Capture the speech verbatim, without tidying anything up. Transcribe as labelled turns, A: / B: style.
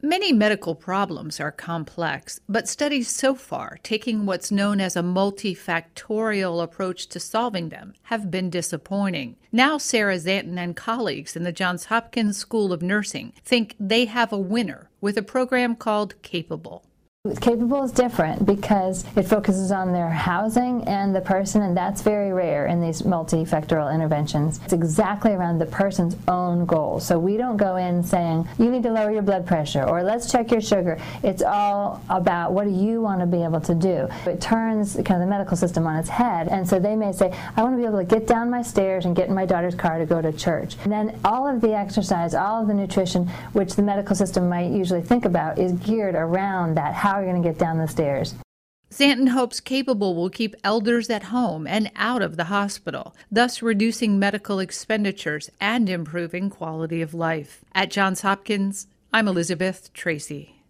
A: Many medical problems are complex, but studies so far taking what's known as a multifactorial approach to solving them have been disappointing. Now Sarah Zanton and colleagues in the Johns Hopkins School of Nursing think they have a winner with a program called Capable.
B: Capable is different because it focuses on their housing and the person, and that's very rare in these multifactorial interventions. It's exactly around the person's own goals. So we don't go in saying, you need to lower your blood pressure, or let's check your sugar. It's all about what do you want to be able to do. It turns kind of the medical system on its head, and so they may say, I want to be able to get down my stairs and get in my daughter's car to go to church. And then all of the exercise, all of the nutrition, which the medical system might usually think about, is geared around that. How How are you going to get down the stairs?
A: Zanton hopes Capable will keep elders at home and out of the hospital, thus reducing medical expenditures and improving quality of life. At Johns Hopkins, I'm Elizabeth Tracy.